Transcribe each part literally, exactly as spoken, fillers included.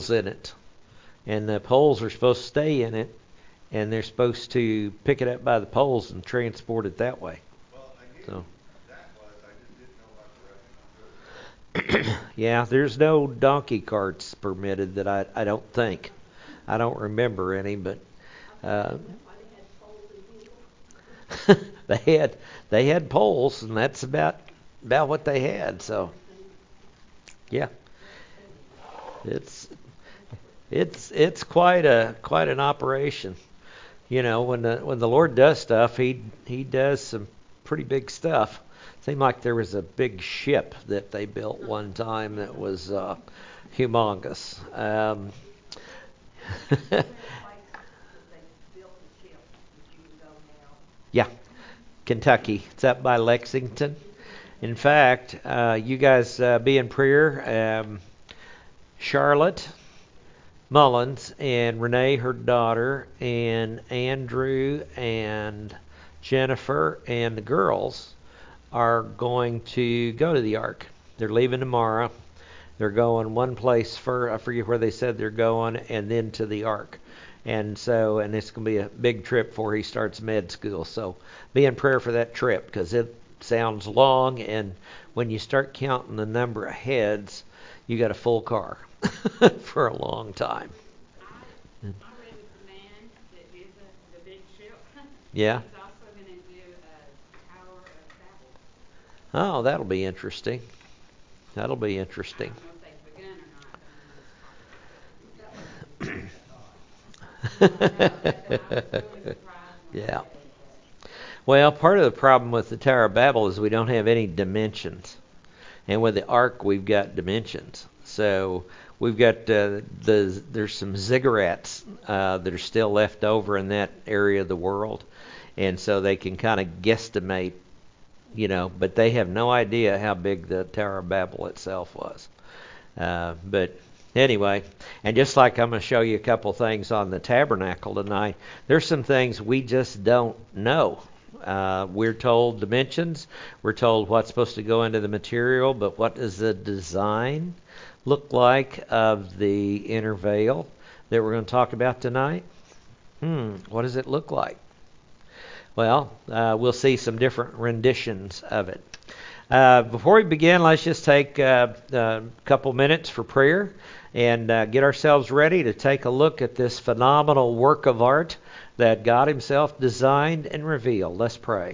in it, and the poles are supposed to stay in it, and they're supposed to pick it up by the poles and transport it that way. Well, I knew So that was, I just didn't know about the rest of it. yeah, there's no donkey carts permitted that I I don't think. I don't remember any, but uh, they had they had poles, and that's about about what they had. So yeah, it's it's it's quite a quite an operation. You know, when the when the Lord does stuff, he he does some pretty big stuff. Seemed like there was a big ship that they built one time that was uh, humongous. Um, yeah, Kentucky. It's up by Lexington. In fact, uh, you guys uh, be in prayer. Um, Charlotte Mullins and Renee, her daughter, and Andrew and Jennifer and the girls are going to go to the Ark. They're leaving tomorrow. They're going one place for I forget where they said they're going, and then to the Ark. And so, and it's going to be a big trip before he starts med school. So be in prayer for that trip because it sounds long, and when you start counting the number of heads, you got a full car for a long time. I, I read with the man that did the, the big ship. Yeah. He's also going to do a Tower of Babel. Oh, that'll be interesting. That'll be I interesting. don't know if they've begun or not, but I'm going to talk about it. No, that's, I was really surprised when I Yeah. read that. Well, part of the problem with the Tower of Babel is we don't have any dimensions. And with the Ark, we've got dimensions. So we've got uh, the there's some ziggurats uh, that are still left over in that area of the world, and so they can kind of guesstimate, you know, but they have no idea how big the Tower of Babel itself was. Uh, but anyway, and just like I'm going to show you a couple things on the tabernacle tonight, there's some things we just don't know. Uh, we're told dimensions, we're told what's supposed to go into the material, but what does the design look like of the inner veil that we're going to talk about tonight? Hmm, what does it look like? Well, uh, we'll see some different renditions of it. Uh, before we begin, let's just take uh, a couple minutes for prayer and uh, get ourselves ready to take a look at this phenomenal work of art that God Himself designed and revealed. Let's pray.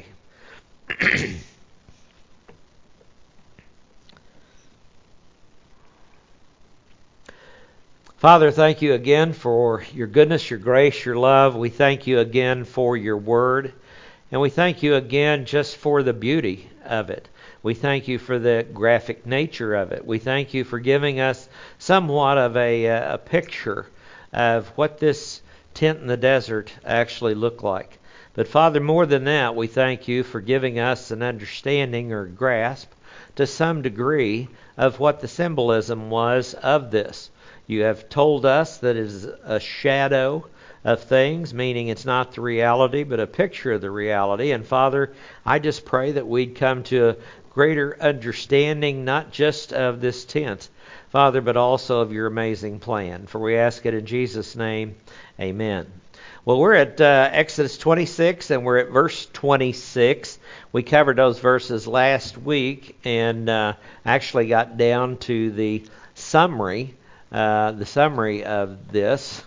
Father, thank you again for your goodness, your grace, your love. We thank you again for your word. And we thank you again just for the beauty of it. We thank you for the graphic nature of it. We thank you for giving us somewhat of a, uh, a picture of what this tent in the desert actually looked like. But Father, more than that, we thank you for giving us an understanding or grasp to some degree of what the symbolism was of this. You have told us that it is a shadow of things, meaning it's not the reality, but a picture of the reality. And Father, I just pray that we'd come to a greater understanding, not just of this tent, Father, but also of your amazing plan. For we ask it in Jesus' name, amen. Well, we're at uh, Exodus twenty-six, and we're at verse twenty-six. We covered those verses last week, and uh, actually got down to the summary, uh, the summary of this.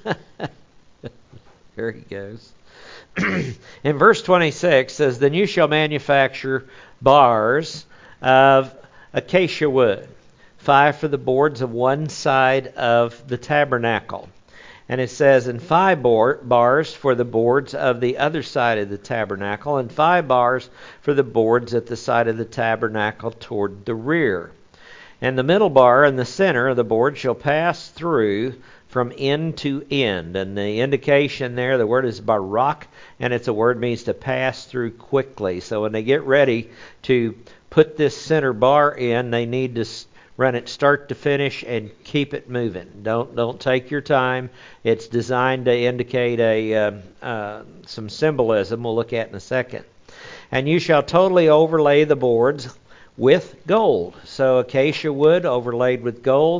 Here he goes. In verse twenty-six says, "Then you shall manufacture bars of acacia wood, five for the boards of one side of the tabernacle." And it says, "And five board, bars for the boards of the other side of the tabernacle, and five bars for the boards at the side of the tabernacle toward the rear. And the middle bar in the center of the board shall pass through from end to end." And the indication there, the word is barak, and it's a word means to pass through quickly. So when they get ready to put this center bar in, they need to run it start to finish and keep it moving. Don't don't take your time. It's designed to indicate a uh, uh, some symbolism we'll look at in a second. "And you shall totally overlay the boards with gold." So acacia wood overlaid with gold.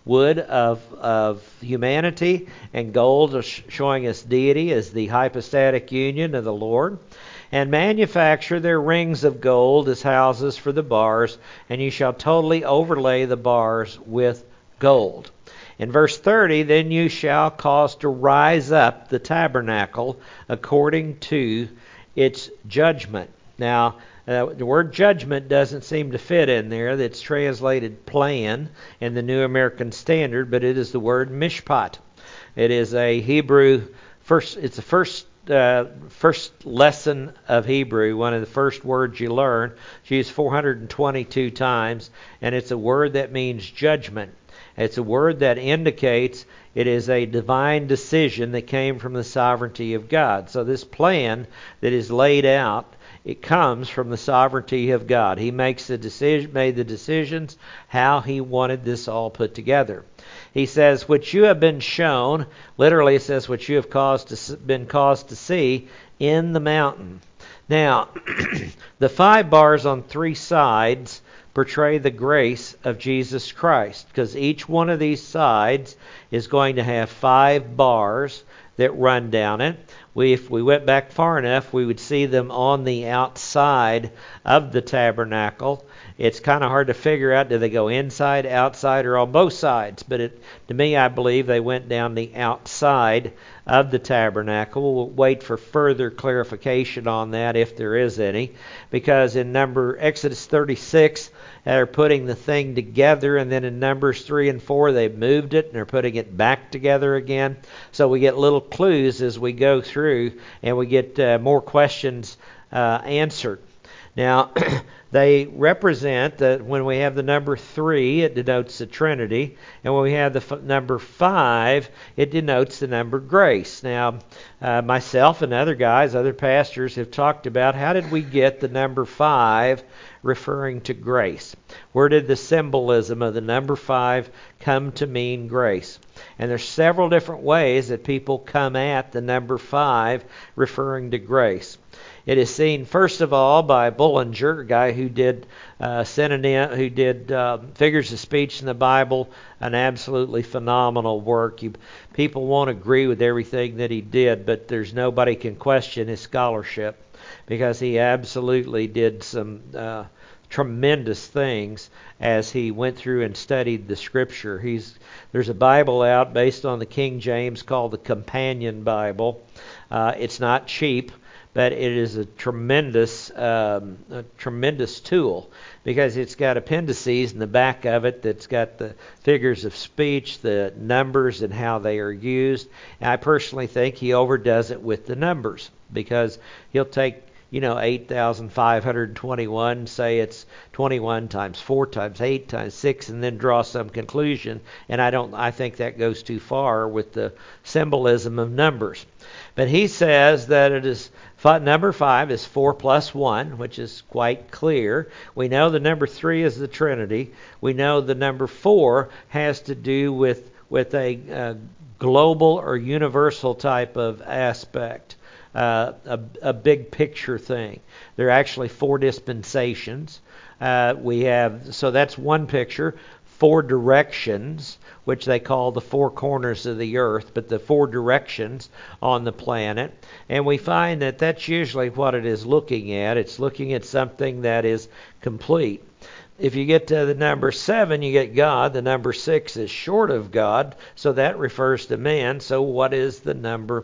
wood of, of humanity, and gold is showing us deity as the hypostatic union of the Lord. And manufacture their rings of gold as houses for the bars, and you shall totally overlay the bars with gold. In verse thirty, then you shall cause to rise up the tabernacle according to its judgment. Now, uh, the word judgment doesn't seem to fit in there. It's translated plan in the New American Standard, but it is the word mishpat. It is a Hebrew first. It's the first uh, first lesson of Hebrew. One of the first words you learn. It's used four hundred twenty-two times, and it's a word that means judgment. It's a word that indicates it is a divine decision that came from the sovereignty of God. So this plan that is laid out, it comes from the sovereignty of God. He makes the decision, made the decisions how He wanted this all put together. He says, "Which you have been shown," literally it says, "which you have caused to been caused to see in the mountain." Now, the five bars on three sides portray the grace of Jesus Christ, because each one of these sides is going to have five bars that run down it. We, if we went back far enough, we would see them on the outside of the tabernacle. It's kind of hard to figure out, do they go inside, outside, or on both sides? But it, to me, I believe they went down the outside of the tabernacle. We'll wait for further clarification on that, if there is any, because in number Exodus thirty-six, they're putting the thing together, and then in Numbers three and four, they've moved it, and they're putting it back together again. So we get little clues as we go through, and we get uh, more questions uh, answered. Now, they represent that when we have the number three, it denotes the Trinity. And when we have the f- number five, it denotes the number grace. Now, uh, myself and other guys, other pastors, have talked about how did we get the number five referring to grace? Where did the symbolism of the number five come to mean grace? And there's several different ways that people come at the number five referring to grace. It is seen, first of all, by Bullinger, a guy who did uh, synonym, who did uh, figures of speech in the Bible, an absolutely phenomenal work. You, people won't agree with everything that he did, but there's nobody can question his scholarship, because he absolutely did some uh, tremendous things as he went through and studied the Scripture. He's there's a Bible out based on the King James called the Companion Bible. Uh, it's not cheap, but it is a tremendous, um, a tremendous tool, because it's got appendices in the back of it that's got the figures of speech, the numbers, and how they are used. And I personally think he overdoes it with the numbers, because he'll take, you know, eight thousand five hundred twenty-one, say it's twenty-one times four times eight times six, and then draw some conclusion. And I don't, I think that goes too far with the symbolism of numbers. But he says that it is, number five is four plus one, which is quite clear. We know the number three is the Trinity. We know the number four has to do with, with a, a global or universal type of aspect. Uh, a, a big picture thing. There are actually four dispensations. Uh, we have, so that's one picture. Four directions, which they call the four corners of the earth, but the four directions on the planet. And we find that that's usually what it is looking at. It's looking at something that is complete. If you get to the number seven, you get God. The number six is short of God, so that refers to man. So what is the number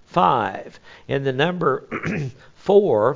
five? In the number four,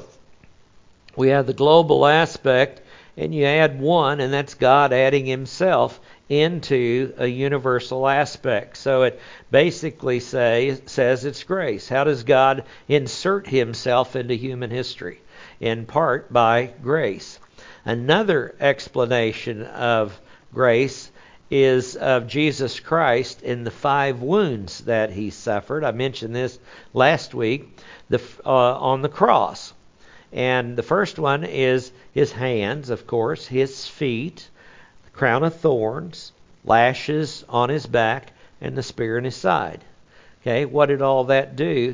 we have the global aspect, and you add one, and that's God adding Himself into a universal aspect. So it basically say, says it's grace. How does God insert Himself into human history? In part by grace. Another explanation of grace is of Jesus Christ in the five wounds that He suffered. I mentioned this last week, the, uh, on the cross. And the first one is His hands, of course, His feet, the crown of thorns, lashes on His back, and the spear in His side. Okay, what did all that do?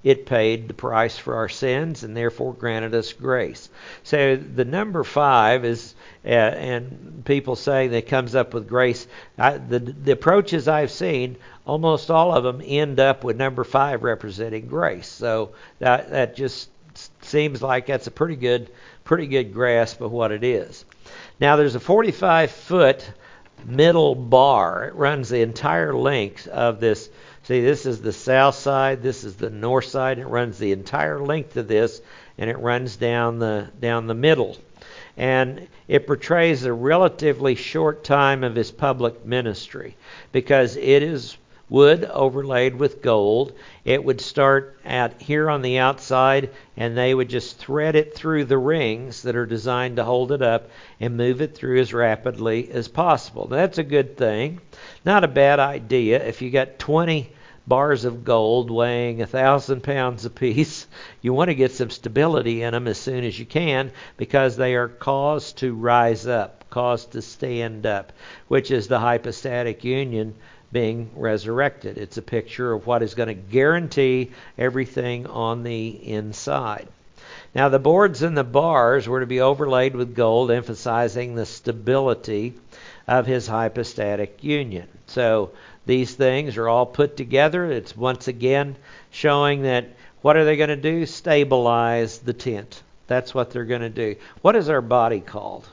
it paid the price for our sins and therefore granted us grace. So the number five is, uh, and people say that comes up with grace. I, the, the approaches I've seen, almost all of them end up with number five representing grace. So that, that just seems like that's a pretty good, pretty good grasp of what it is. Now there's a forty-five foot middle bar. It runs the entire length of this. See, this is the south side, this is the north side. It runs the entire length of this, and it runs down the down the middle. And it portrays a relatively short time of his public ministry because it is wood overlaid with gold. It would start at here on the outside, and they would just thread it through the rings that are designed to hold it up and move it through as rapidly as possible. Now, that's a good thing. Not a bad idea. If you got twenty bars of gold weighing a thousand pounds apiece, you want to get some stability in them as soon as you can, because they are caused to rise up, caused to stand up, which is the hypostatic union being resurrected. It's a picture of what is going to guarantee everything on the inside. Now, the boards and the bars were to be overlaid with gold, emphasizing the stability of his hypostatic union. So these things are all put together. It's once again showing that what are they going to do? Stabilize the tent. That's what they're going to do. What is our body called?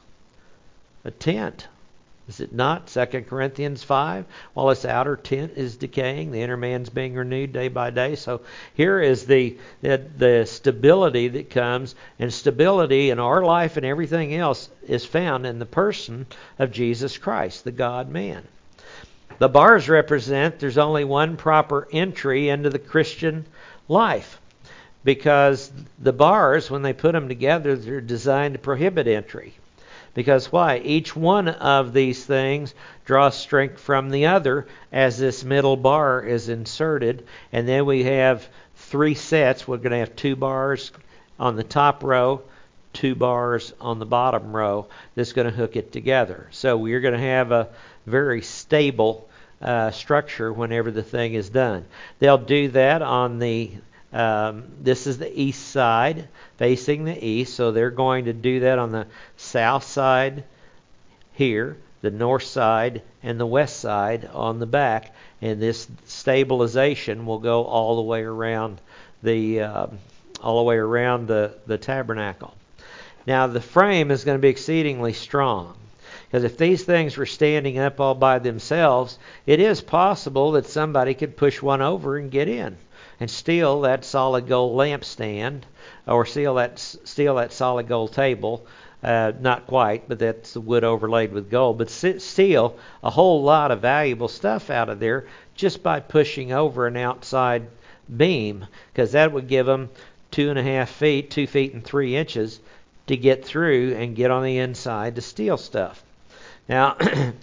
A tent. Is it not? Second Corinthians five. While its outer tent is decaying, the inner man's being renewed day by day. So here is the, the the stability that comes, and stability in our life and everything else is found in the person of Jesus Christ, the God-man. The bars represent there's only one proper entry into the Christian life, because the bars, when they put them together, they're designed to prohibit entry. Because why? Each one of these things draws strength from the other as this middle bar is inserted. And then we have three sets. We're going to have two bars on the top row, two bars on the bottom row. That's going to hook it together. So we're going to have a very stable uh, structure whenever the thing is done. They'll do that on the Um, this is the east side, facing the east, so they're going to do that on the south side here, the north side, and the west side on the back, and this stabilization will go all the way around the uh, all the way around the, the tabernacle. Now the frame is going to be exceedingly strong, because if these things were standing up all by themselves, it is possible that somebody could push one over and get in and steal that solid gold lampstand, or steal that steal that solid gold table. Uh, not quite, but that's the wood overlaid with gold. But steal a whole lot of valuable stuff out of there just by pushing over an outside beam, because that would give them two and a half feet, two feet and three inches to get through and get on the inside to steal stuff. Now,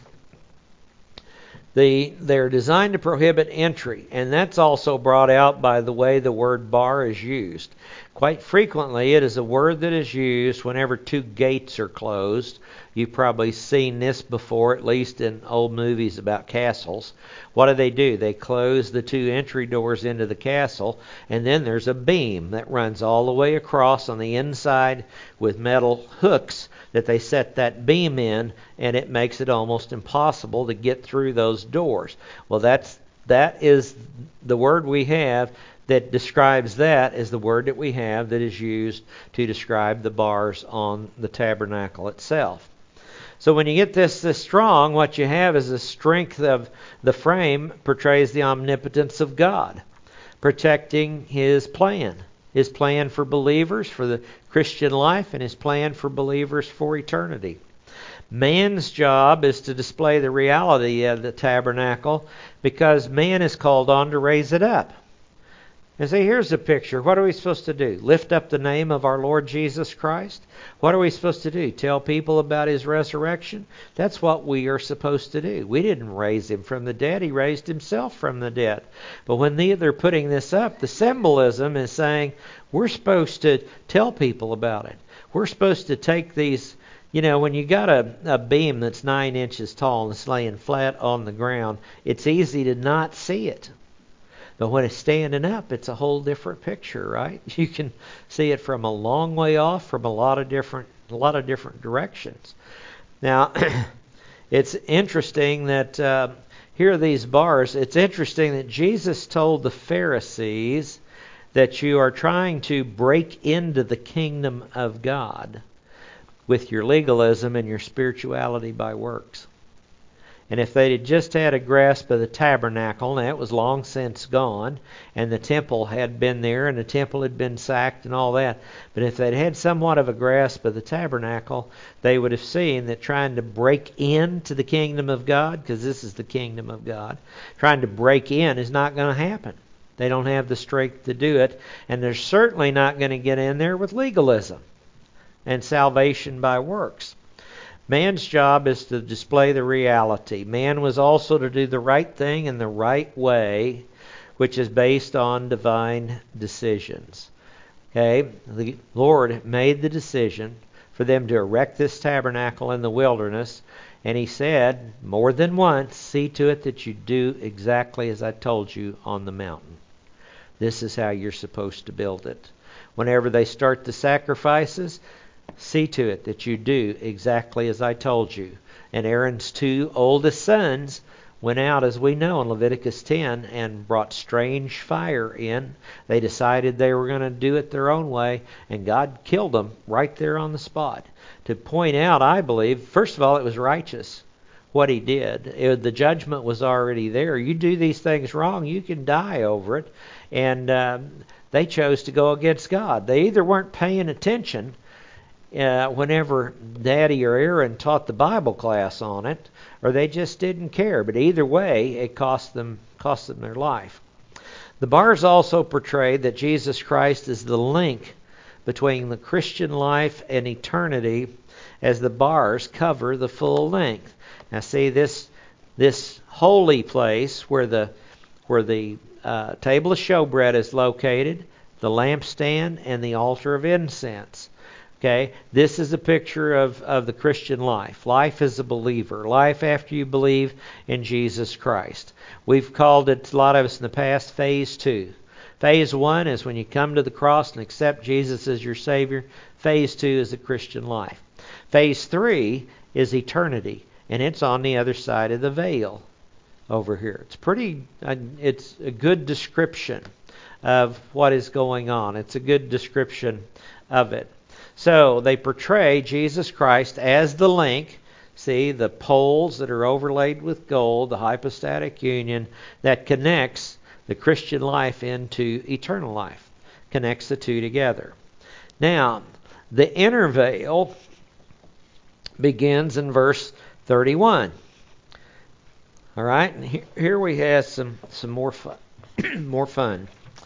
The, they're designed to prohibit entry, and that's also brought out by the way the word bar is used. Quite frequently, it is a word that is used whenever two gates are closed. You've probably seen this before, at least in old movies about castles. What do they do? They close the two entry doors into the castle, and then there's a beam that runs all the way across on the inside with metal hooks that they set that beam in, and it makes it almost impossible to get through those doors. Well, that's that is the word we have that describes that is the word that we have that is used to describe the bars on the tabernacle itself. So when you get this this strong, what you have is the strength of the frame portrays the omnipotence of God, protecting His plan. His plan for believers, for the Christian life, and His plan for believers for eternity. Man's job is to display the reality of the tabernacle, because man is called on to raise it up. And see, here's the picture. What are we supposed to do? Lift up the name of our Lord Jesus Christ? What are we supposed to do? Tell people about His resurrection? That's what we are supposed to do. We didn't raise Him from the dead. He raised Himself from the dead. But when they're putting this up, the symbolism is saying we're supposed to tell people about it. We're supposed to take these, you know, when you got a, a beam that's nine inches tall and it's laying flat on the ground, it's easy to not see it. But when it's standing up, it's a whole different picture, right? You can see it from a long way off, from a lot of different, a lot of different directions. Now, it's interesting that uh, here are these bars. It's interesting that Jesus told the Pharisees that you are trying to break into the kingdom of God with your legalism and your spirituality by works. And if they had just had a grasp of the tabernacle, and it was long since gone, and the temple had been there, and the temple had been sacked and all that, but if they'd had somewhat of a grasp of the tabernacle, they would have seen that trying to break into the kingdom of God, because this is the kingdom of God, trying to break in is not going to happen. They don't have the strength to do it, and they're certainly not going to get in there with legalism and salvation by works. Man's job is to display the reality. Man was also to do the right thing in the right way, which is based on divine decisions. Okay? The Lord made the decision for them to erect this tabernacle in the wilderness, and He said more than once, see to it that you do exactly as I told you on the mountain. This is how you're supposed to build it. Whenever they start the sacrifices, see to it that you do exactly as I told you. And Aaron's two oldest sons went out, as we know in Leviticus ten, and brought strange fire in. They decided they were going to do it their own way, and God killed them right there on the spot. To point out, I believe, first of all, it was righteous what He did. It, the judgment was already there. You do these things wrong, you can die over it. And um, they chose to go against God. They either weren't paying attention Uh, whenever Daddy or Aaron taught the Bible class on it, or they just didn't care. But either way, it cost them cost them their life. The bars also portray that Jesus Christ is the link between the Christian life and eternity, as the bars cover the full length. Now, see this this holy place where the where the uh, table of showbread is located, the lampstand, and the altar of incense. Okay, this is a picture of, of the Christian life. Life as a believer. Life after you believe in Jesus Christ. We've called it, a lot of us in the past, phase two. Phase one is when you come to the cross and accept Jesus as your Savior. Phase two is the Christian life. Phase three is eternity, and it's on the other side of the veil over here. It's pretty, uh, it's a good description of what is going on. It's a good description of it. So they portray Jesus Christ as the link. See, the poles that are overlaid with gold, the hypostatic union that connects the Christian life into eternal life. Connects the two together. Now, the inner veil begins in verse thirty-one. All right, and here, here we have some, some more fun. more fun.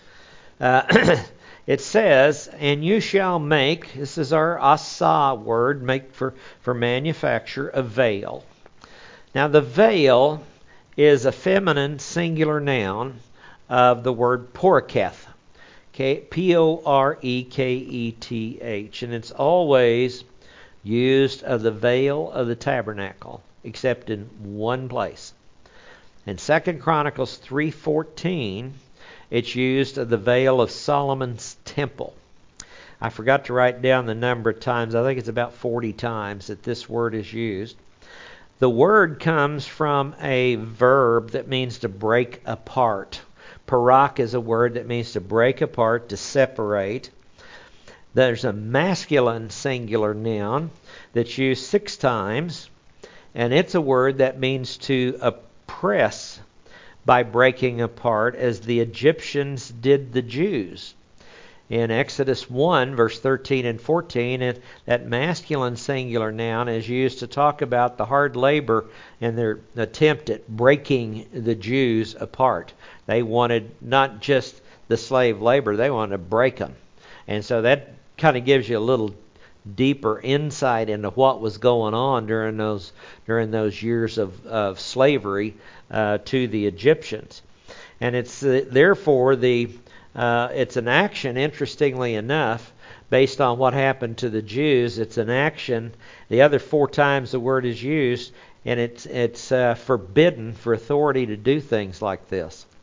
Uh, It says, and you shall make, this is our asa word, make for, for manufacture, a veil. Now the veil is a feminine singular noun of the word poreketh. P O R E K E T H. And it's always used of the veil of the tabernacle, except in one place. In Second Chronicles three fourteen, it's used of the veil of Solomon's temple. I forgot to write down the number of times. I think it's about forty times that this word is used. The word comes from a verb that means to break apart. Parak is a word that means to break apart, to separate. There's a masculine singular noun that's used six times, and it's a word that means to oppress by breaking apart, as the Egyptians did the Jews. In Exodus one, verse thirteen and fourteen, it, that masculine singular noun is used to talk about the hard labor and their attempt at breaking the Jews apart. They wanted not just the slave labor, they wanted to break them. And so that kind of gives you a little deeper insight into what was going on during those during those years of, of slavery uh, to the Egyptians. And it's uh, therefore the uh, it's an action, interestingly enough, based on what happened to the Jews. It's an action. The other four times the word is used, and it's it's uh, forbidden for authority to do things like this.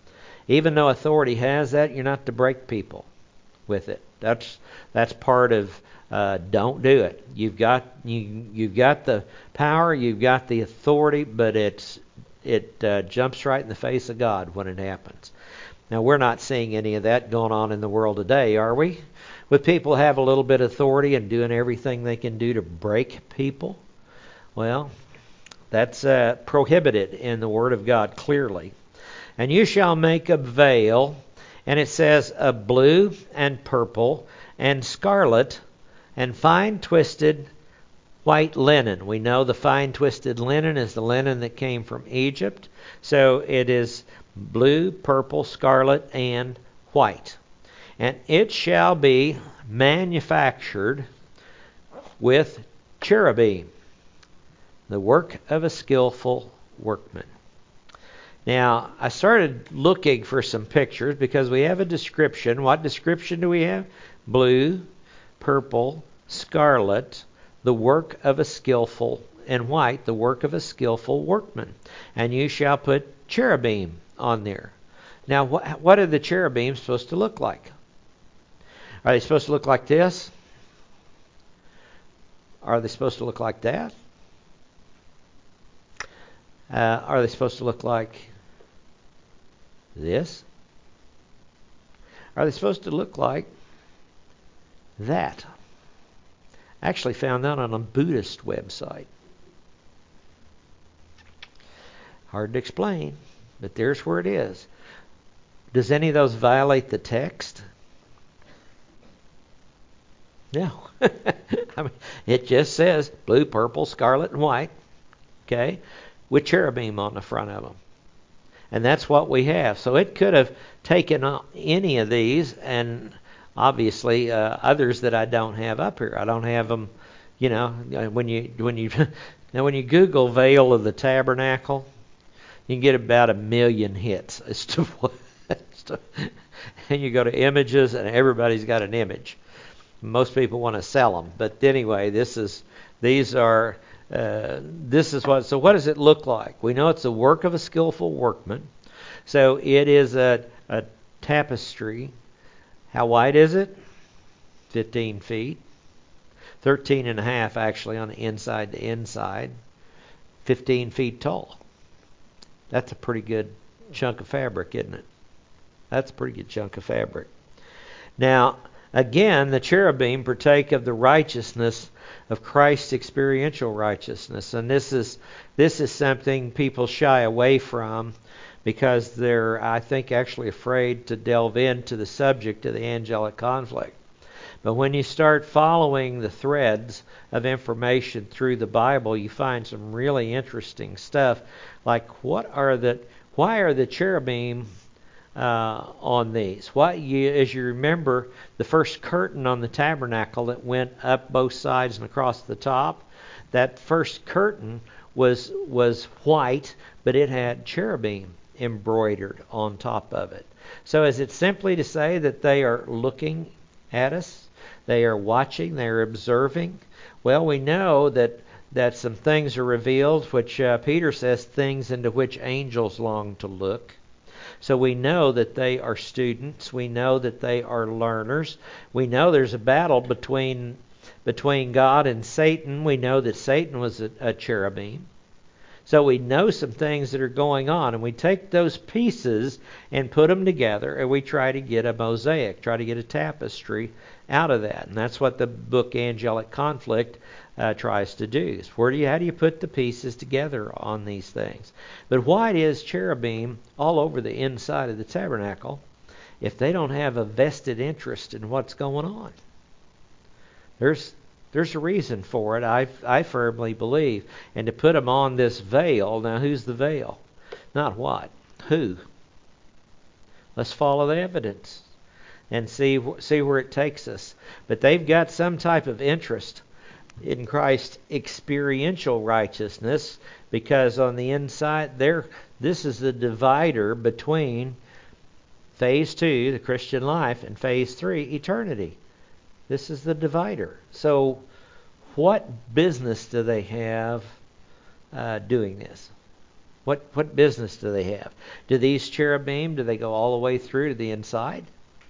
Even though authority has that, you're not to break people with it. That's that's part of uh, don't do it. You've got you you've got the power, you've got the authority, but it's it uh, jumps right in the face of God when it happens. Now, we're not seeing any of that going on in the world today, are we? With people have a little bit of authority and doing everything they can do to break people. Well, that's uh, prohibited in the Word of God clearly. And you shall make a veil, and it says of blue and purple and scarlet and fine twisted white linen. We know the fine twisted linen is the linen that came from Egypt. So it is blue, purple, scarlet, and white. And it shall be manufactured with cherubim, the work of a skillful workman. Now, I started looking for some pictures because we have a description. What description do we have? Blue, purple, scarlet, the work of a skillful, and white, the work of a skillful workman. And you shall put cherubim on there. Now, what, what are the cherubim supposed to look like? Are they supposed to look like this? Are they supposed to look like that? Uh, are they supposed to look like this? Are they supposed to look like that? I actually found that on a Buddhist website. Hard to explain, but there's where it is. Does any of those violate the text? No. I mean, it just says blue, purple, scarlet, and white. Okay? With cherubim on the front of them. And that's what we have. So it could have taken any of these, and obviously uh, others that I don't have up here. I don't have them, you know, when you when you now when you Google veil of the tabernacle, you can get about a million hits as to what. And you go to images, and everybody's got an image. Most people want to sell them, but anyway, this is these are. Uh, this is what. So what does it look like? We know it's the work of a skillful workman. So it is a, a tapestry. How wide is it? fifteen feet. thirteen and a half actually on the inside to inside. fifteen feet tall. That's a pretty good chunk of fabric, isn't it? That's a pretty good chunk of fabric. Now, again, the cherubim partake of the righteousness of Christ's experiential righteousness. And this is this is something people shy away from because they're, I think, actually afraid to delve into the subject of the angelic conflict. But when you start following the threads of information through the Bible, you find some really interesting stuff. Like, what are the why are the cherubim Uh, on these? What you, as you remember, the first curtain on the tabernacle that went up both sides and across the top, that first curtain was was white, but it had cherubim embroidered on top of it. So is it simply to say that they are looking at us? They are watching, they are observing? Well, we know that that some things are revealed, which uh, Peter says, things into which angels long to look. So we know that they are students. We know that they are learners. We know there's a battle between between God and Satan. We know that Satan was a, a cherubim. So we know some things that are going on. And we take those pieces and put them together, and we try to get a mosaic, try to get a tapestry out of that. And that's what the book Angelic Conflict Uh, tries to do. Where do you, how do you put the pieces together on these things? But why is cherubim all over the inside of the tabernacle if they don't have a vested interest in what's going on? There's there's a reason for it, I I firmly believe. And to put them on this veil, now who's the veil? Not what, who? Let's follow the evidence and see see where it takes us. But they've got some type of interest in Christ's experiential righteousness, because on the inside there, this is the divider between phase two, the Christian life, and phase three, eternity. This is the divider. So what business do they have uh, doing this? What what business do they have? Do these cherubim, do they go all the way through to the inside?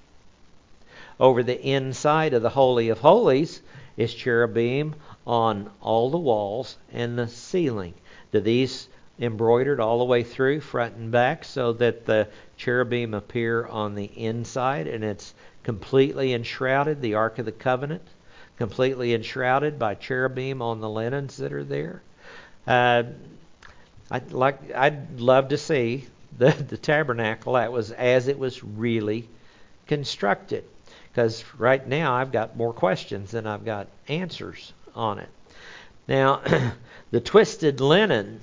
Over the inside of the Holy of Holies is cherubim on all the walls and the ceiling. Do these embroidered all the way through, front and back, so that the cherubim appear on the inside and it's completely enshrouded, the Ark of the Covenant, completely enshrouded by cherubim on the linens that are there? Uh, I'd like, I'd love to see the, the tabernacle that was as it was really constructed. Because right now I've got more questions than I've got answers on it. Now, the twisted linen,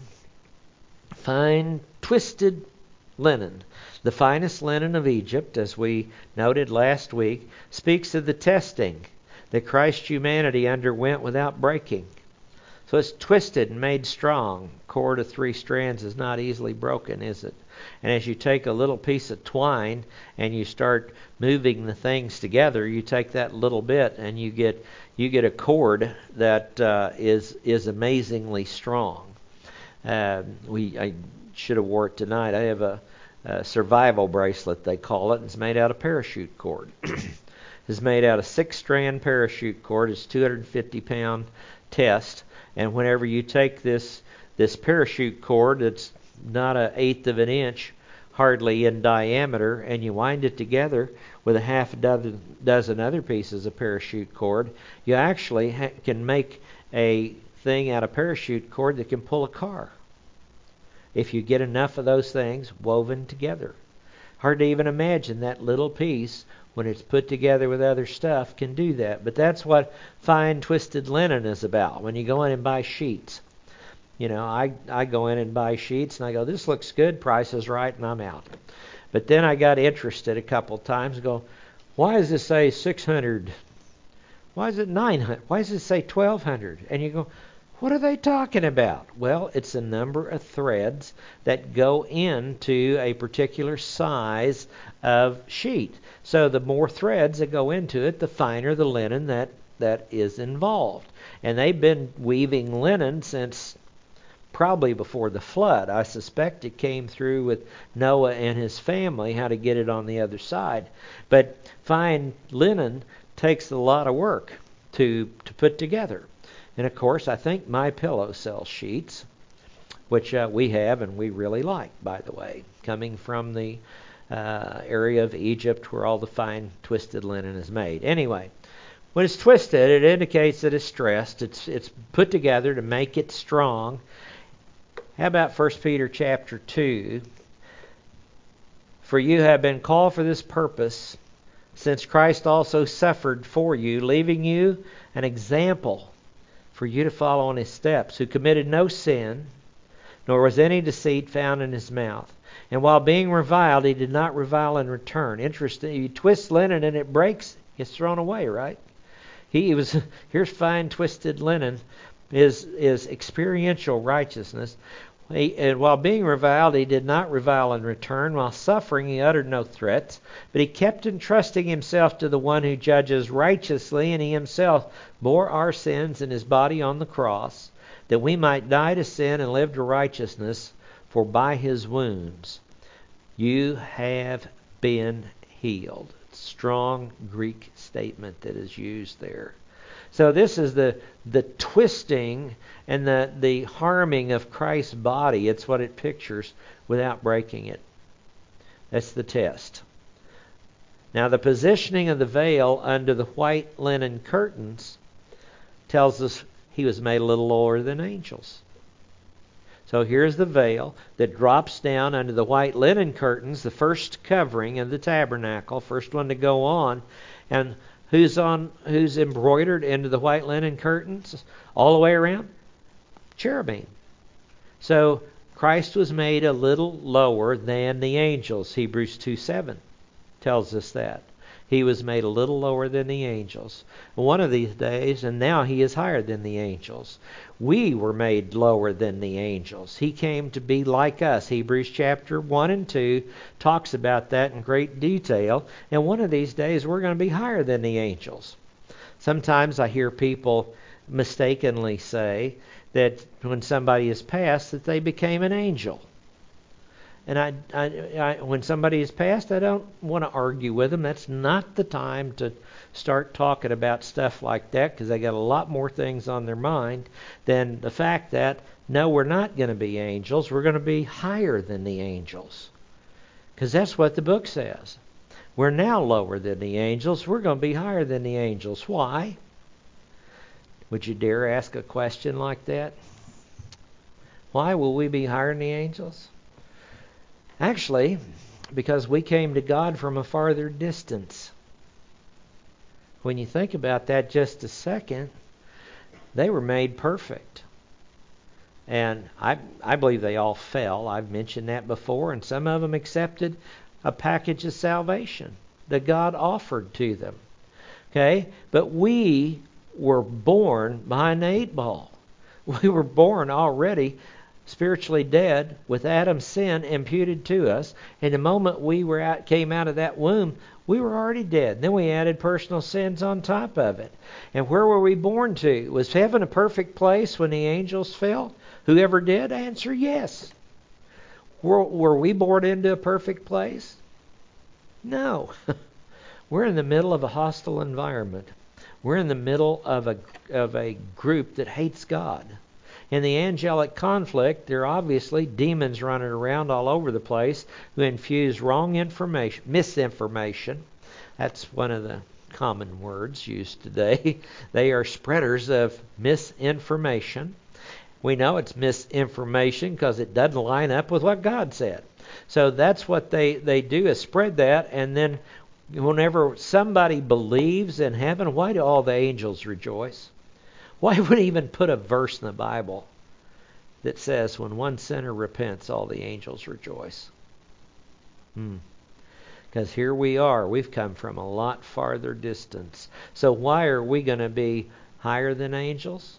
fine twisted linen, the finest linen of Egypt, as we noted last week, speaks of the testing that Christ's humanity underwent without breaking. So it's twisted and made strong. Cord of three strands is not easily broken, is it? And as you take a little piece of twine and you start moving the things together, you take that little bit and you get you get a cord that uh, is is amazingly strong. Uh, we I should have wore it tonight. I have a, a survival bracelet, they call it. It's made out of parachute cord. It's made out of six-strand parachute cord. It's two hundred fifty pound test. And whenever you take this this parachute cord that's not an eighth of an inch hardly in diameter, and you wind it together with a half a dozen, dozen other pieces of parachute cord, you actually ha- can make a thing out of parachute cord that can pull a car. If you get enough of those things woven together. Hard to even imagine that little piece, when it's put together with other stuff, can do that. But that's what fine twisted linen is about. When you go in and buy sheets, you know, I, I go in and buy sheets and I go, this looks good, price is right, and I'm out. But then I got interested a couple times and go, why does this say six hundred? Why is it nine hundred? Why does it say twelve hundred? And you go, what are they talking about? Well, it's a number of threads that go into a particular size of sheet. So the more threads that go into it, the finer the linen that, that is involved. And they've been weaving linen since probably before the flood. I suspect it came through with Noah and his family, how to get it on the other side. But fine linen takes a lot of work to to put together. And of course, I think My Pillow sells sheets, which uh, we have and we really like, by the way, coming from the uh, area of Egypt where all the fine twisted linen is made. Anyway, when it's twisted, it indicates that it's stressed. It's it's put together to make it strong. How about First Peter chapter two? For you have been called for this purpose, since Christ also suffered for you, leaving you an example for you to follow in his steps, who committed no sin, nor was any deceit found in his mouth. And while being reviled, he did not revile in return. Interesting. You twist linen and it breaks, it's thrown away, right? He was, here's fine twisted linen, is, is experiential righteousness. He, and while being reviled, he did not revile in return. While suffering, he uttered no threats, but he kept entrusting himself to the one who judges righteously, and he himself bore our sins in his body on the cross, that we might die to sin and live to righteousness, for by his wounds you have been healed. Strong Greek statement that is used there. So this is the the twisting and the, the harming of Christ's body. It's what it pictures without breaking it. That's the test. Now the positioning of the veil under the white linen curtains tells us he was made a little lower than angels. So here's the veil that drops down under the white linen curtains, the first covering of the tabernacle, first one to go on. And who's on? Who's embroidered into the white linen curtains all the way around? Cherubim. So Christ was made a little lower than the angels. Hebrews two seven tells us that. He was made a little lower than the angels. One of these days, and now he is higher than the angels. We were made lower than the angels. He came to be like us. Hebrews chapter one and two talks about that in great detail. And one of these days, we're going to be higher than the angels. Sometimes I hear people mistakenly say that when somebody is passed, that they became an angel. And I, I, I, when somebody is passed, I don't want to argue with them. That's not the time to start talking about stuff like that, because they got a lot more things on their mind than the fact that, no, we're not going to be angels. We're going to be higher than the angels. Because that's what the book says. We're now lower than the angels. We're going to be higher than the angels. Why? Would you dare ask a question like that? Why will we be higher than the angels? Actually, because we came to God from a farther distance. When you think about that just a second, they were made perfect. And I, I believe they all fell. I've mentioned that before. And some of them accepted a package of salvation that God offered to them. Okay? But we were born behind the eight ball. We were born already spiritually dead with Adam's sin imputed to us. And the moment we were out, came out of that womb, we were already dead. Then we added personal sins on top of it. And where were we born to? Was heaven a perfect place when the angels fell? Whoever did, answer yes. Were, were we born into a perfect place? No. We're in the middle of a hostile environment. We're in the middle of a of a group that hates God. In the angelic conflict, there are obviously demons running around all over the place who infuse wrong information, misinformation. That's one of the common words used today. They are spreaders of misinformation. We know it's misinformation because it doesn't line up with what God said. So that's what they, they do, is spread that. And then whenever somebody believes in heaven, why do all the angels rejoice? Why would he even put a verse in the Bible that says when one sinner repents, all the angels rejoice? Hmm. Because here we are. We've come from a lot farther distance. So why are we going to be higher than angels?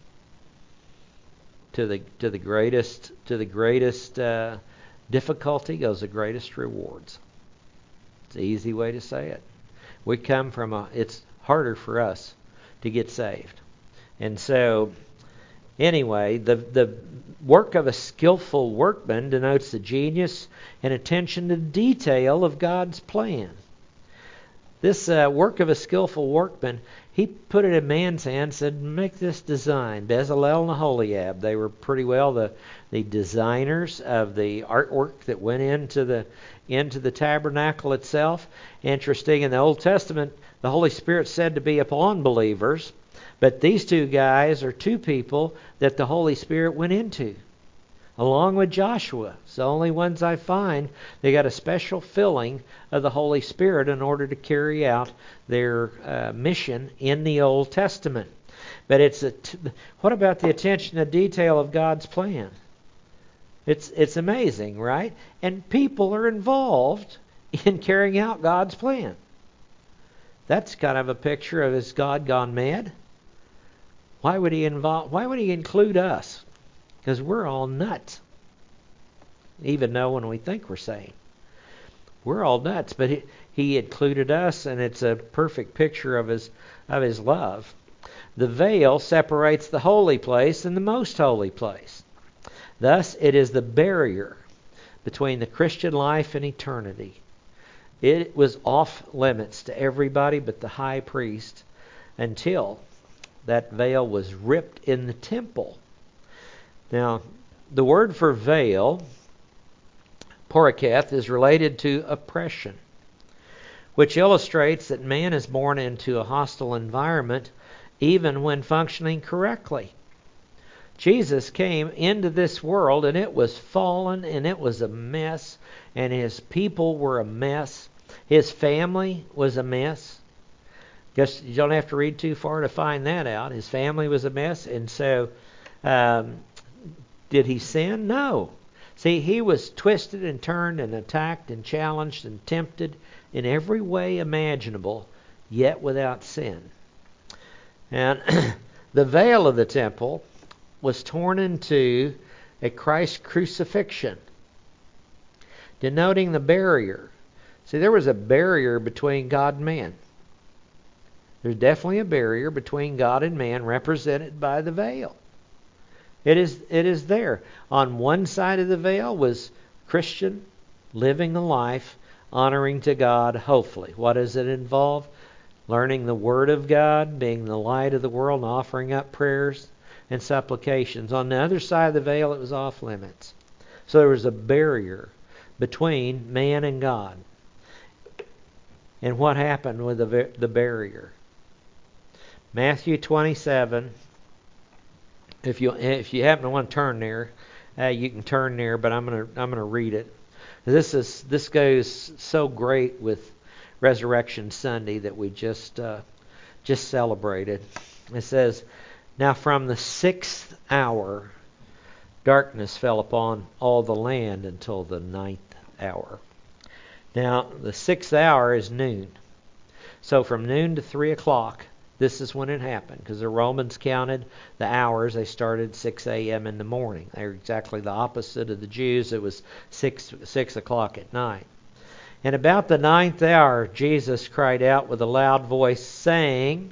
To the to the greatest to the greatest uh, difficulty goes the greatest rewards. It's an easy way to say it. We come from a. It's harder for us to get saved. And so, anyway, the the work of a skillful workman denotes the genius and attention to detail of God's plan. This uh, work of a skillful workman, he put it in man's hands and said, make this design. Bezalel and Aholiab, they were pretty well the, the designers of the artwork that went into the into the tabernacle itself. Interesting, in the Old Testament, the Holy Spirit said to be upon believers. But these two guys are two people that the Holy Spirit went into, along with Joshua. It's the only ones I find. They got a special filling of the Holy Spirit in order to carry out their uh, mission in the Old Testament. But it's a t- what about the attention to detail of God's plan? It's it's amazing, right? And people are involved in carrying out God's plan. That's kind of a picture of, is God gone mad? Why would he involve? Why would he include us? Because we're all nuts. Even though when we think we're sane, we're all nuts. But he, he included us, and it's a perfect picture of his of his love. The veil separates the holy place and the most holy place. Thus, it is the barrier between the Christian life and eternity. It was off limits to everybody but the high priest until that veil was ripped in the temple. Now, the word for veil, poroketh, is related to oppression, which illustrates that man is born into a hostile environment even when functioning correctly. Jesus came into this world and it was fallen and it was a mess, and his people were a mess. His family was a mess. Guess you don't have to read too far to find that out. His family was a mess. And so, um, did he sin? No. See, he was twisted and turned and attacked and challenged and tempted in every way imaginable, yet without sin. And the veil of the temple was torn into a Christ crucifixion, denoting the barrier. See, there was a barrier between God and man. There's definitely a barrier between God and man, represented by the veil. It is it is there. On one side of the veil was Christian living a life honoring to God, hopefully. What does it involve? Learning the Word of God, being the light of the world, and offering up prayers and supplications. On the other side of the veil, it was off limits. So there was a barrier between man and God. And what happened with the, the barrier? Matthew twenty-seven. If you if you happen to want to turn there, uh, you can turn there. But I'm gonna I'm gonna read it. This is this goes so great with Resurrection Sunday that we just uh, just celebrated. It says, "Now from the sixth hour, darkness fell upon all the land until the ninth hour." Now the sixth hour is noon. So from noon to three o'clock, this is when it happened. Because the Romans counted the hours. They started six a.m. in the morning. They were exactly the opposite of the Jews. It was six, six o'clock at night. And about the ninth hour, Jesus cried out with a loud voice, saying,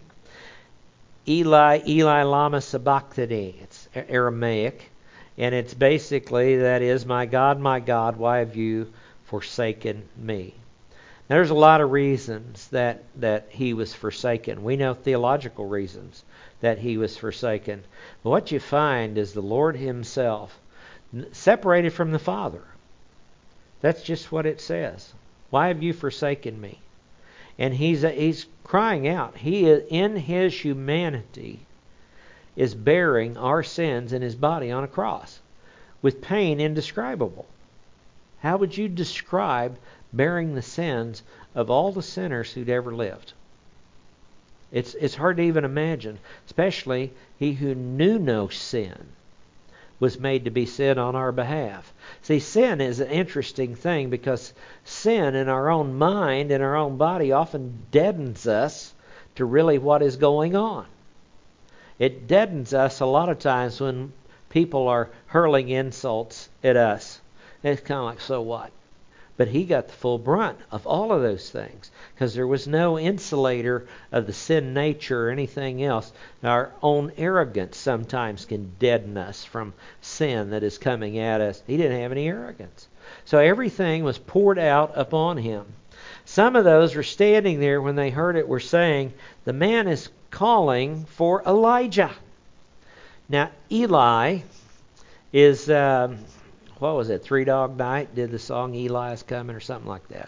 "Eli, Eli, lama sabachthani." It's Aramaic. And it's basically, that is, "My God, my God, why have you forsaken me?" Now, there's a lot of reasons that, that he was forsaken. We know theological reasons that he was forsaken. But what you find is the Lord himself separated from the Father. That's just what it says. Why have you forsaken me? And he's he's crying out. He is, in his humanity, is bearing our sins in his body on a cross with pain indescribable. How would you describe bearing the sins of all the sinners who'd ever lived? It's it's hard to even imagine, especially he who knew no sin was made to be sin on our behalf. See, sin is an interesting thing because sin in our own mind, in our own body, often deadens us to really what is going on. It deadens us a lot of times when people are hurling insults at us. It's kind of like, so what? But he got the full brunt of all of those things because there was no insulator of the sin nature or anything else. Our own arrogance sometimes can deaden us from sin that is coming at us. He didn't have any arrogance. So everything was poured out upon him. Some of those were standing there when they heard it were saying, "The man is calling for Elijah." Now, Eli is... Um, what was it, Three Dog Night did the song Eli is Coming or something like that.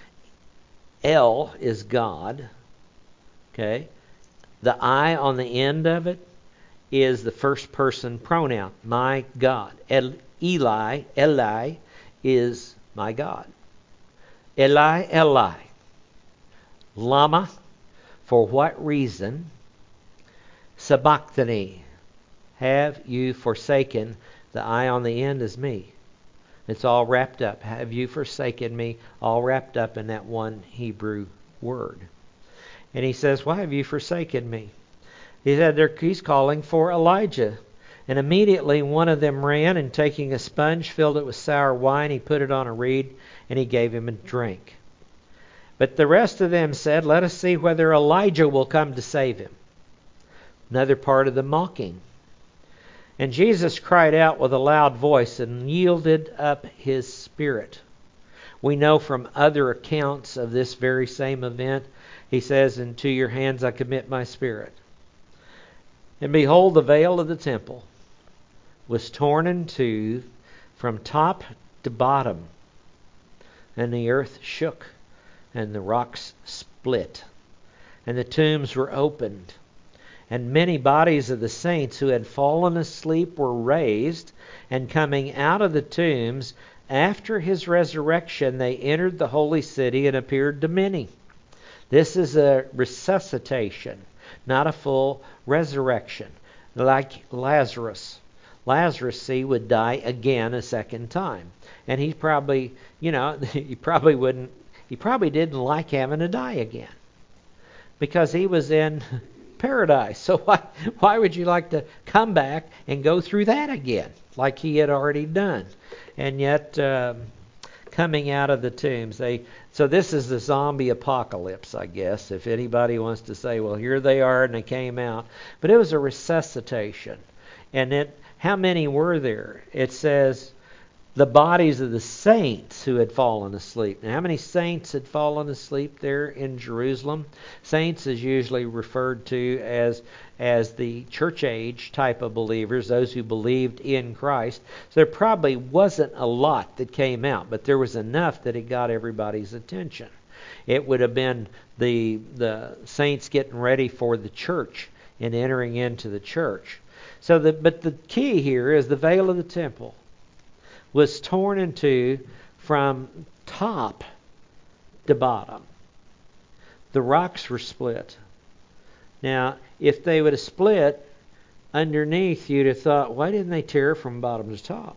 El is God. Okay. The I on the end of it is the first person pronoun, my God. El, Eli, Eli is my God. Eli, Eli. Lama, for what reason? Sabachthani, have you forsaken? The I on the end is me. It's all wrapped up. Have you forsaken me? All wrapped up in that one Hebrew word. And he says, why have you forsaken me? He said he's calling for Elijah. And immediately one of them ran, and taking a sponge, filled it with sour wine. He put it on a reed, and he gave him a drink. But the rest of them said, let us see whether Elijah will come to save him. Another part of the mocking. And Jesus cried out with a loud voice and yielded up his spirit. We know from other accounts of this very same event, he says, into your hands I commit my spirit. And behold, the veil of the temple was torn in two from top to bottom. And the earth shook, and the rocks split, and the tombs were opened. And many bodies of the saints who had fallen asleep were raised, and coming out of the tombs after his resurrection, they entered the holy city and appeared to many. This is a resuscitation, not a full resurrection. Like Lazarus. Lazarus, see, would die again a second time. And he probably, you know, he probably wouldn't, he probably didn't like having to die again. Because he was in paradise. So why why would you like to come back and go through that again like he had already done? And yet um, coming out of the tombs, they so this is the zombie apocalypse, I guess, if anybody wants to say, well, here they are and they came out. But it was a resuscitation. And it how many were there? It says the bodies of the saints who had fallen asleep. Now, how many saints had fallen asleep there in Jerusalem? Saints is usually referred to as as the church age type of believers, those who believed in Christ. So there probably wasn't a lot that came out, but there was enough that it got everybody's attention. It would have been the the saints getting ready for the church and entering into the church. So, the, but the key here is the veil of the temple was torn in two from top to bottom. The rocks were split. Now, if they would have split underneath, you'd have thought, why didn't they tear from bottom to top?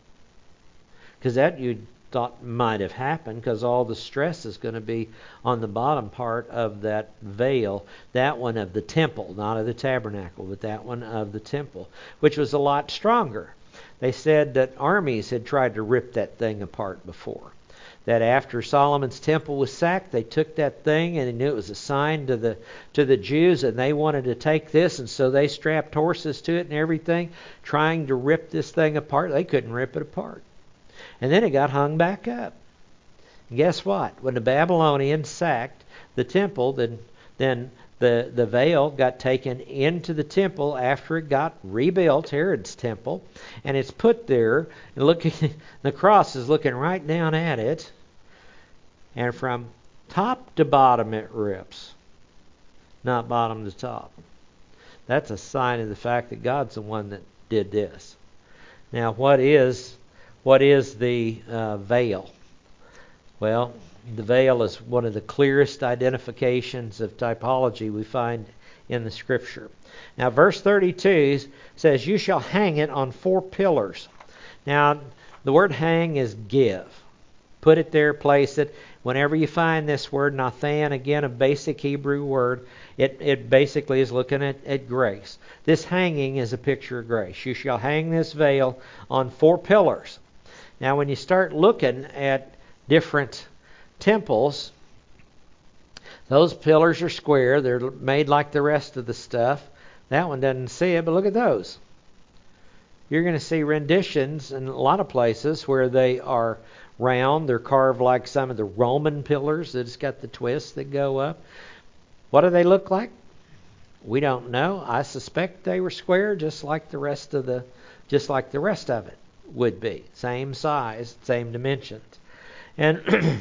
Because that you thought might have happened, because all the stress is going to be on the bottom part of that veil, that one of the temple, not of the tabernacle, but that one of the temple, which was a lot stronger. They said that armies had tried to rip that thing apart before. That after Solomon's temple was sacked, they took that thing and they knew it was a sign to the to the Jews, and they wanted to take this, and so they strapped horses to it and everything, trying to rip this thing apart. They couldn't rip it apart. And then it got hung back up. And guess what? When the Babylonians sacked the temple, then then the, the veil got taken into the temple after it got rebuilt, Herod's temple, and it's put there, and looking, the cross is looking right down at it, and from top to bottom it rips, not bottom to top. That's a sign of the fact that God's the one that did this. Now, what is what is the uh, veil? Well, the veil is one of the clearest identifications of typology we find in the Scripture. Now, verse thirty-two says, "You shall hang it on four pillars." Now, the word hang is give. Put it there, place it. Whenever you find this word, nathan, again, a basic Hebrew word, it, it basically is looking at, at grace. This hanging is a picture of grace. You shall hang this veil on four pillars. Now, when you start looking at different temples, those pillars are square. They're made like the rest of the stuff. That one doesn't see it, but look at those. You're going to see renditions in a lot of places where they are round. They're carved like some of the Roman pillars that's got the twists that go up. What do they look like? We don't know. I suspect they were square, just like the rest of the, just like the rest of it would be. Same size, same dimensions. And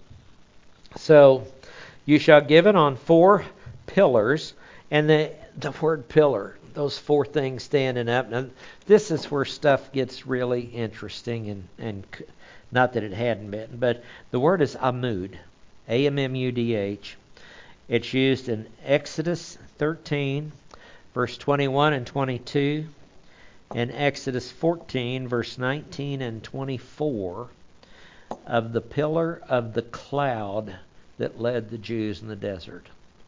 so you shall give it on four pillars, and the the word pillar, those four things standing up. Now, this is where stuff gets really interesting, and, and not that it hadn't been, but the word is amud, A M M U D H. It's used in Exodus thirteen, verse twenty-one and twenty-two, and Exodus fourteen, verse nineteen and twenty-four, of the pillar of the cloud that led the Jews in the desert.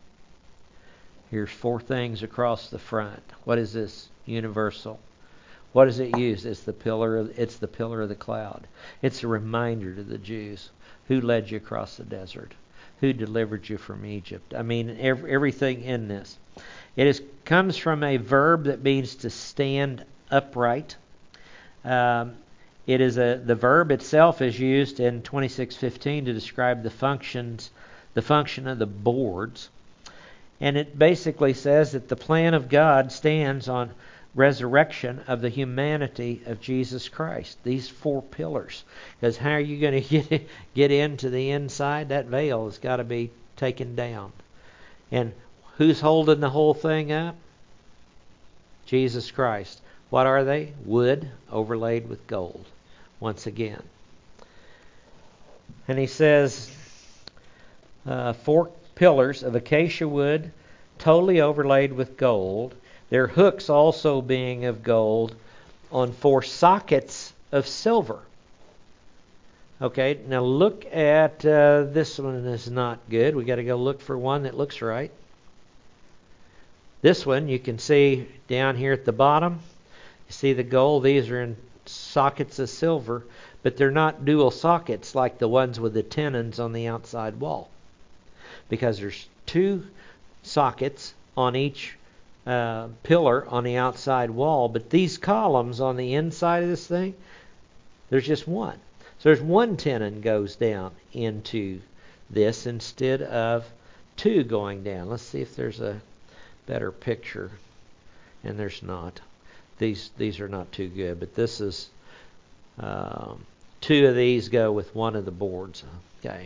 Here's four things across the front. What is this? Universal. What is it used? It's the pillar of, it's the pillar of the cloud. It's a reminder to the Jews who led you across the desert, who delivered you from Egypt. I mean, every, everything in this. It is, comes from a verb that means to stand upright. Um, it is a the verb itself is used in twenty-six fifteen to describe the functions, the function of the boards. And it basically says that the plan of God stands on resurrection of the humanity of Jesus Christ. These four pillars. Because how are you going to get get into the inside? That veil has got to be taken down. And who's holding the whole thing up? Jesus Christ. What are they? Wood overlaid with gold. Once again. And he says, uh, four pillars of acacia wood, totally overlaid with gold. Their hooks also being of gold, on four sockets of silver. Okay, now look at uh, this one is not good. We got to go look for one that looks right. This one you can see down here at the bottom. You see the gold. These are in sockets of silver, but they're not dual sockets like the ones with the tenons on the outside wall, because there's two sockets on each uh, pillar on the outside wall. But these columns on the inside of this thing, There's just one. So there's one tenon goes down into this instead of two going down. Let's see if there's a better picture. And there's not. These these are not too good, but this is um, two of these go with one of the boards. Okay.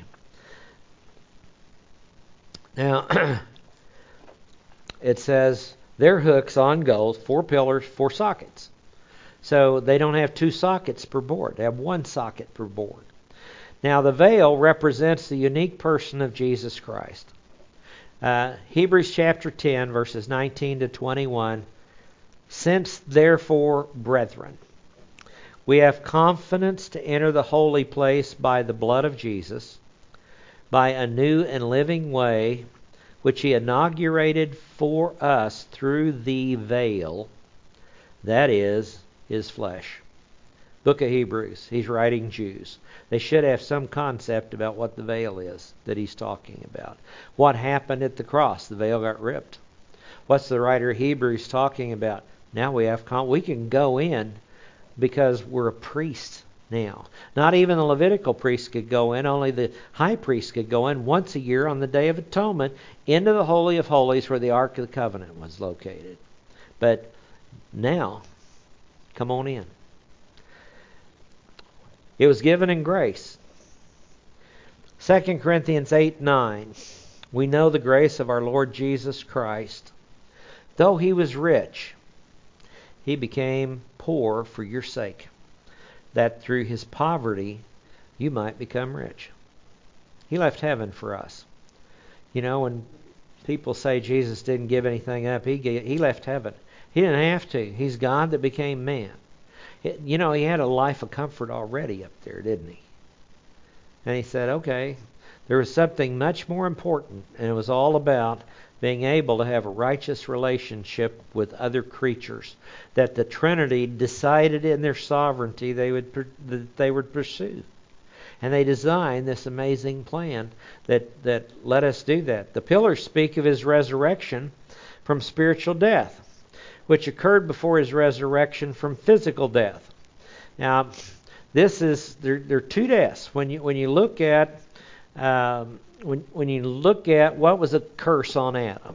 Now it says their hooks on gold, four pillars, four sockets. So they don't have two sockets per board. They have one socket per board. Now the veil represents the unique person of Jesus Christ. Uh, Hebrews chapter ten, verses nineteen to twenty-one. Since therefore, brethren, we have confidence to enter the holy place by the blood of Jesus, by a new and living way, which he inaugurated for us through the veil, that is, his flesh. Book of Hebrews, he's writing Jews. They should have some concept about what the veil is that he's talking about. What happened at the cross? The veil got ripped. What's the writer of Hebrews talking about? Now we have con- we can go in because we're a priest now. Not even the Levitical priest could go in. Only the high priest could go in once a year on the Day of Atonement into the Holy of Holies where the Ark of the Covenant was located. But now, come on in. It was given in grace. Second Corinthians eight nine. We know the grace of our Lord Jesus Christ. Though he was rich, he became poor for your sake, that through his poverty you might become rich. He left heaven for us. You know, when people say Jesus didn't give anything up, he gave, he left heaven. He didn't have to. He's God that became man. It, you know, he had a life of comfort already up there, didn't he? And he said, okay, there was something much more important, and it was all about being able to have a righteous relationship with other creatures that the Trinity decided in their sovereignty they would that they would pursue. And they designed this amazing plan that, that let us do that. The pillars speak of his resurrection from spiritual death, which occurred before his resurrection from physical death. Now, this is there, there are two deaths. When you when you look at um, when when you look at what was a curse on Adam,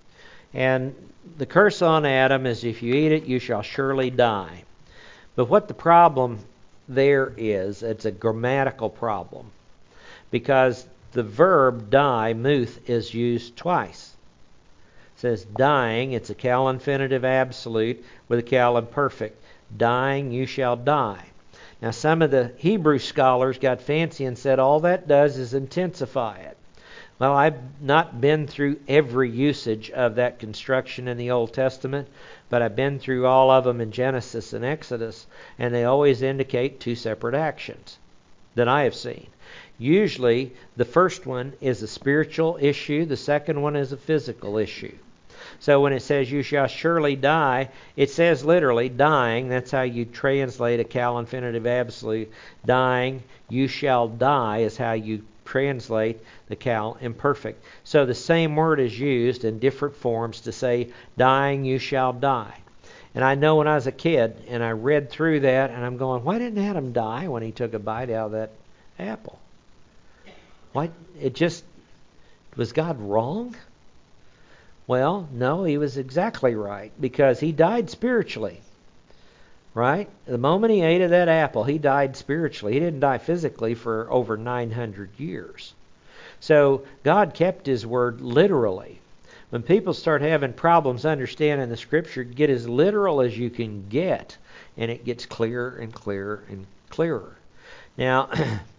and the curse on Adam is if you eat it, you shall surely die. But what the problem there is, it's a grammatical problem, because the verb die, muth, is used twice. It says dying, it's a cal infinitive absolute with a cal imperfect. Dying, you shall die. Now some of the Hebrew scholars got fancy and said all that does is intensify it. Well, I've not been through every usage of that construction in the Old Testament, but I've been through all of them in Genesis and Exodus, and they always indicate two separate actions that I have seen. Usually, the first one is a spiritual issue, the second one is a physical issue. So when it says you shall surely die, it says literally dying. That's how you translate a cal infinitive absolute. Dying, you shall die is how you translate the cal imperfect. So the same word is used in different forms to say dying, you shall die. And I know when I was a kid and I read through that and I'm going, why didn't Adam die when he took a bite out of that apple? Why? It just, was God wrong? Well, no, he was exactly right, because he died spiritually. Right? The moment he ate of that apple, he died spiritually. He didn't die physically for over nine hundred years. So God kept his word literally. When people start having problems understanding the Scripture, get as literal as you can get, and it gets clearer and clearer and clearer. Now,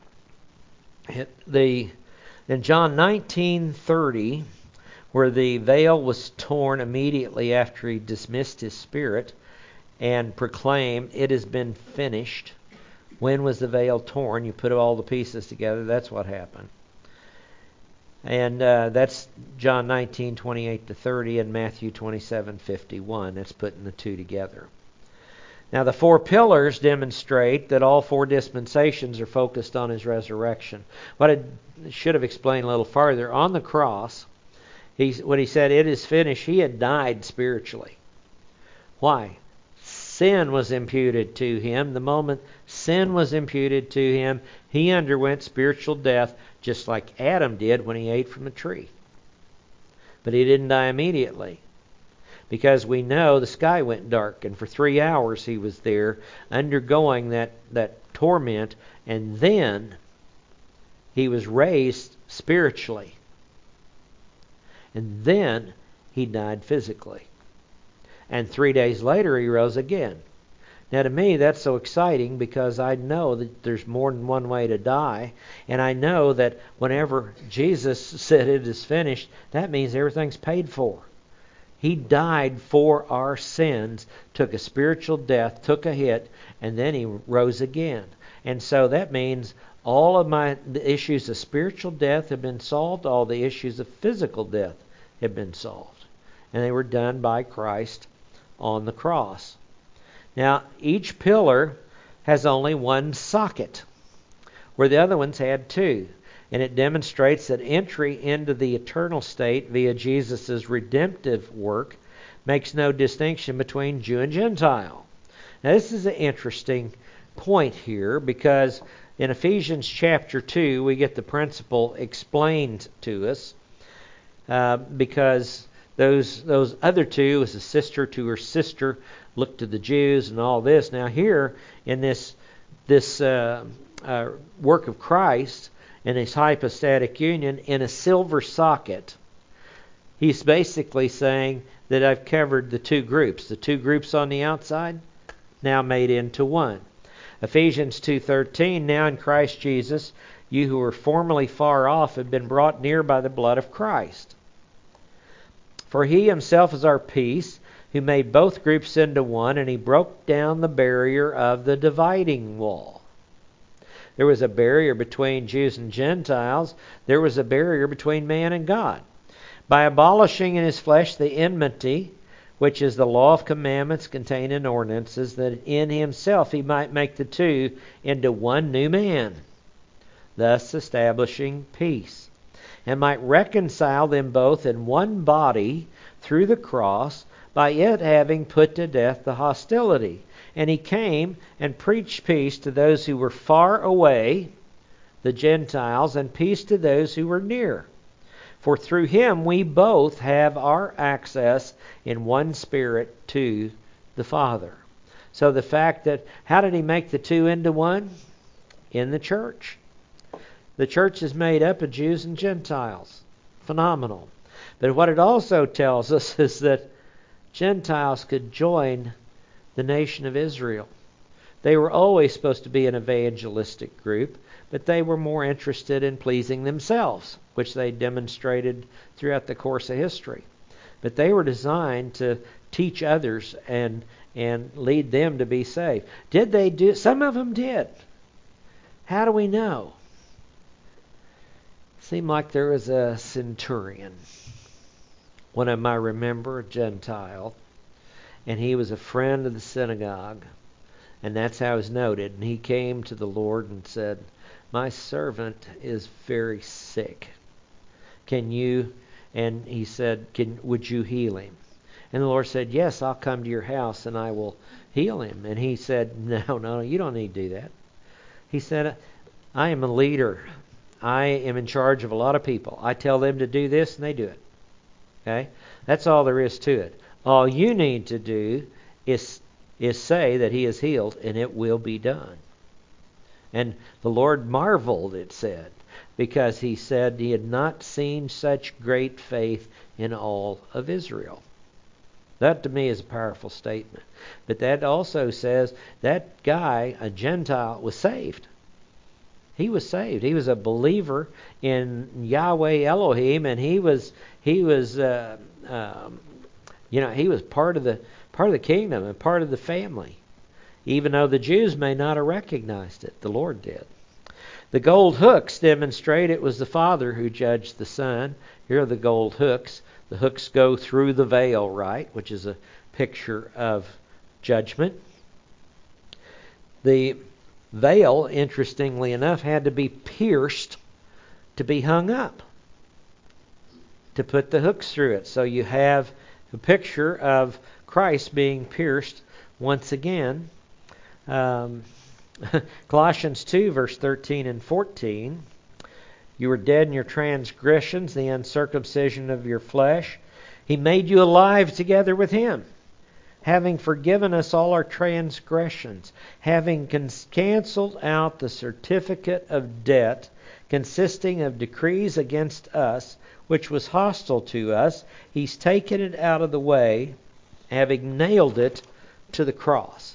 the in John nineteen thirty, where the veil was torn immediately after he dismissed his spirit and proclaimed, it has been finished. When was the veil torn? You put all the pieces together. That's what happened. And uh, that's John nineteen, twenty-eight to thirty, and Matthew twenty-seven, fifty-one. That's putting the two together. Now the four pillars demonstrate that all four dispensations are focused on his resurrection. What I should have explained a little farther, on the cross, he, when he said, it is finished, he had died spiritually. Why? Sin was imputed to him the moment Sin was imputed to him. He underwent spiritual death just like Adam did when he ate from the tree. But he didn't die immediately, because we know the sky went dark, and for three hours he was there undergoing that, that torment, and then he was raised spiritually. And then he died physically. And three days later he rose again. Now to me that's so exciting, because I know that there's more than one way to die. And I know that whenever Jesus said it is finished, that means everything's paid for. He died for our sins, took a spiritual death, took a hit, and then he rose again. And so that means all of my the issues of spiritual death have been solved. All the issues of physical death have been solved. And they were done by Christ on the cross. Now, each pillar has only one socket, where the other ones had two. And it demonstrates that entry into the eternal state via Jesus' redemptive work makes no distinction between Jew and Gentile. Now, this is an interesting point here, because in Ephesians chapter two, we get the principle explained to us, uh, because those those other two, as a sister to her sister, look to the Jews and all this. Now here, in this this uh, uh, work of Christ, in his hypostatic union, in a silver socket, he's basically saying that I've covered the two groups. The two groups on the outside, now made into one. Ephesians two thirteen, now in Christ Jesus, you who were formerly far off have been brought near by the blood of Christ. For he himself is our peace, who made both groups into one, and he broke down the barrier of the dividing wall. There was a barrier between Jews and Gentiles. There was a barrier between man and God. By abolishing in his flesh the enmity, which is the law of commandments contained in ordinances, that in himself he might make the two into one new man, thus establishing peace, and might reconcile them both in one body through the cross, by it having put to death the hostility. And he came and preached peace to those who were far away, the Gentiles, and peace to those who were near. For through him we both have our access in one Spirit to the Father. So the fact that, how did he make the two into one? In the church. The church is made up of Jews and Gentiles. Phenomenal. But what it also tells us is that Gentiles could join the nation of Israel. They were always supposed to be an evangelistic group, but they were more interested in pleasing themselves, which they demonstrated throughout the course of history. But they were designed to teach others and and lead them to be saved. Did they do? Some of them did. How do we know? Seemed like there was a centurion. One of them I remember, a Gentile, and he was a friend of the synagogue, and that's how he's noted. And he came to the Lord and said, my servant is very sick. Can you, and he said, Can would you heal him? And the Lord said, yes, I'll come to your house and I will heal him. And he said, no, no, you don't need to do that. He said, I am a leader. I am in charge of a lot of people. I tell them to do this and they do it. Okay? That's all there is to it. All you need to do is is say that he is healed, and it will be done. And the Lord marveled, it said, because he said he had not seen such great faith in all of Israel. That to me is a powerful statement. But that also says that guy, a Gentile, was saved. He was saved. He was a believer in Yahweh Elohim, and he was he was uh, um, you know he was part of the part of the kingdom and part of the family, even though the Jews may not have recognized it. The Lord did. The gold hooks demonstrate it was the Father who judged the Son. Here are the gold hooks. The hooks go through the veil, right, which is a picture of judgment. The veil, interestingly enough, had to be pierced to be hung up, to put the hooks through it. So you have a picture of Christ being pierced once again. Um, Colossians two, verse thirteen and fourteen. You were dead in your transgressions, the uncircumcision of your flesh. He made you alive together with Him, having forgiven us all our transgressions, having canceled out the certificate of debt consisting of decrees against us, which was hostile to us. He's taken it out of the way, having nailed it to the cross.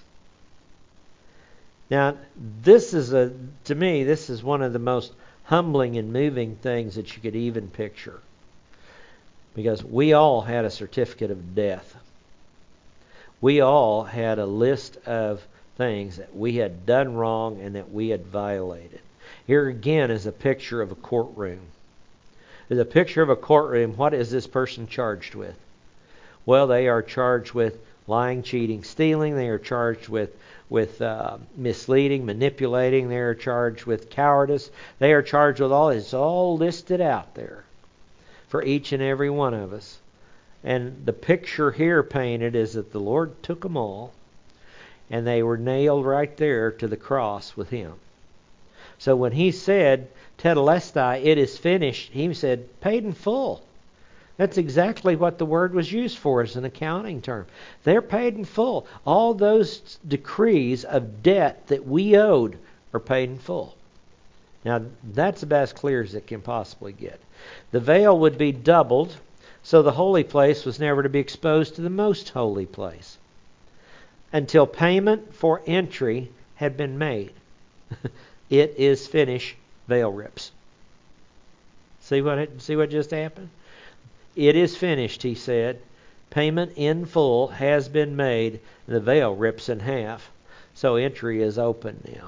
Now, this is a, to me, this is one of the most humbling and moving things that you could even picture. Because we all had a certificate of death. We all had a list of things that we had done wrong and that we had violated. Here again is a picture of a courtroom. There's a picture of a courtroom. What is this person charged with? Well, they are charged with lying, cheating, stealing. They are charged with with uh, misleading, manipulating. They are charged with cowardice. They are charged with all. It's all listed out there for each and every one of us. And the picture here painted is that the Lord took them all, and they were nailed right there to the cross with Him. So when He said, Tetelestai, it is finished, He said, paid in full. That's exactly what the word was used for as an accounting term. They're paid in full. All those decrees of debt that we owed are paid in full. Now, that's about as clear as it can possibly get. The veil would be doubled, so the holy place was never to be exposed to the most holy place until payment for entry had been made. It is finished, veil rips. See what it, see what just happened? It is finished, He said. Payment in full has been made. The veil rips in half. So entry is open now.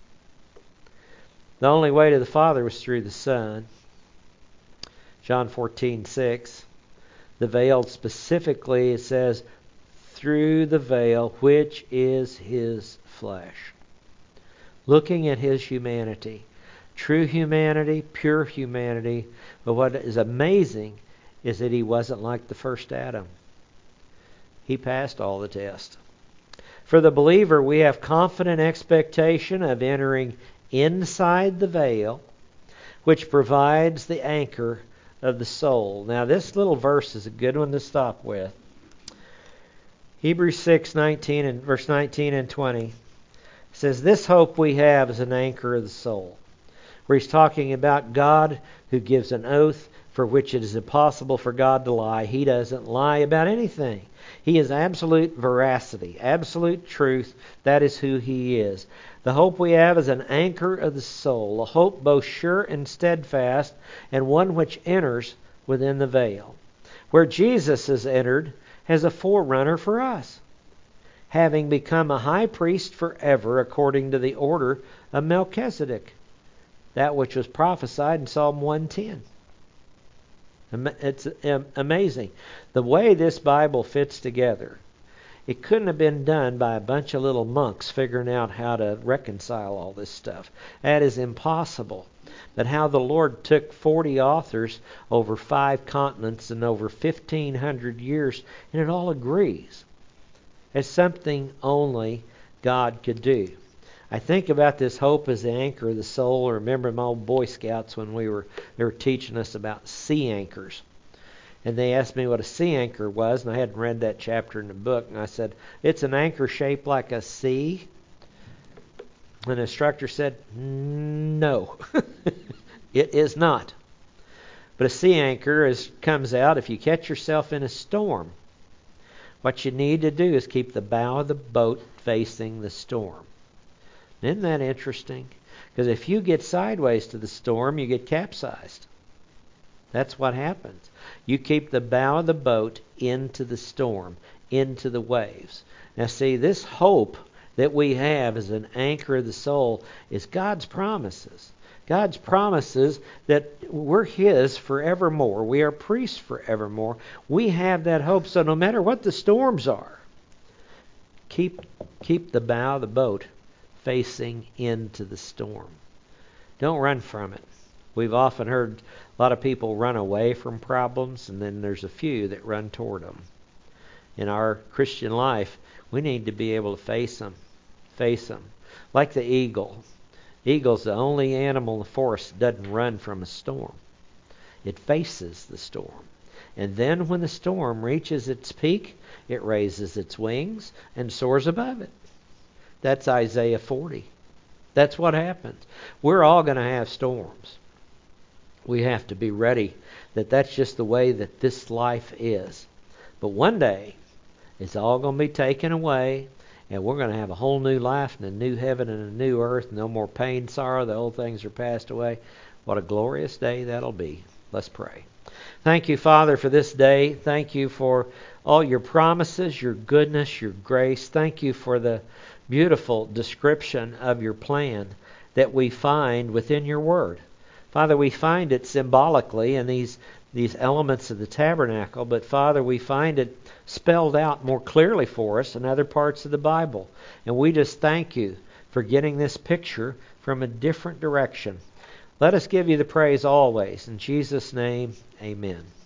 The only way to the Father was through the Son. John fourteen six. The veil specifically, it says, through the veil, which is His flesh. Looking at His humanity. True humanity, pure humanity. But what is amazing is that He wasn't like the first Adam. He passed all the tests. For the believer, we have confident expectation of entering inside the veil, which provides the anchor of the soul. Now, this little verse is a good one to stop with. Hebrews six nineteen and verse nineteen and twenty says, "This hope we have is an anchor of the soul." Where he's talking about God who gives an oath for which it is impossible for God to lie. He doesn't lie about anything. He is absolute veracity, absolute truth. That is who He is. The hope we have is an anchor of the soul, a hope both sure and steadfast, and one which enters within the veil. Where Jesus has entered as a forerunner for us, having become a high priest forever according to the order of Melchizedek, that which was prophesied in Psalm one ten. It's amazing. The way this Bible fits together, it couldn't have been done by a bunch of little monks figuring out how to reconcile all this stuff. That is impossible. But how the Lord took forty authors over five continents and over fifteen hundred years, and it all agrees. It's something only God could do. I think about this hope as the anchor of the soul. I remember my old Boy Scouts when we were they were teaching us about sea anchors. And they asked me what a sea anchor was, and I hadn't read that chapter in the book. And I said, it's an anchor shaped like a sea. And the instructor said, no, it is not. But a sea anchor is comes out if you catch yourself in a storm. What you need to do is keep the bow of the boat facing the storm. Isn't that interesting? Because if you get sideways to the storm, you get capsized. That's what happens. You keep the bow of the boat into the storm, into the waves. Now see, this hope that we have as an anchor of the soul is God's promises. God's promises that we're His forevermore. We are priests forevermore. We have that hope. So no matter what the storms are, keep keep the bow of the boat facing into the storm. Don't run from it. We've often heard a lot of people run away from problems, and then there's a few that run toward them. In our Christian life, we need to be able to face them. Face them. Like the eagle. Eagle's the only animal in the forest that doesn't run from a storm. It faces the storm. And then when the storm reaches its peak, it raises its wings and soars above it. That's Isaiah forty. That's what happens. We're all going to have storms. We have to be ready that that's just the way that this life is. But one day, it's all going to be taken away, and we're going to have a whole new life and a new heaven and a new earth. No more pain, sorrow. The old things are passed away. What a glorious day that'll be. Let's pray. Thank you, Father, for this day. Thank you for all your promises, your goodness, your grace. Thank you for the beautiful description of your plan that we find within your word. Father, we find it symbolically in these, these elements of the tabernacle, but Father, we find it spelled out more clearly for us in other parts of the Bible. And we just thank you for getting this picture from a different direction. Let us give you the praise always. In Jesus' name, amen.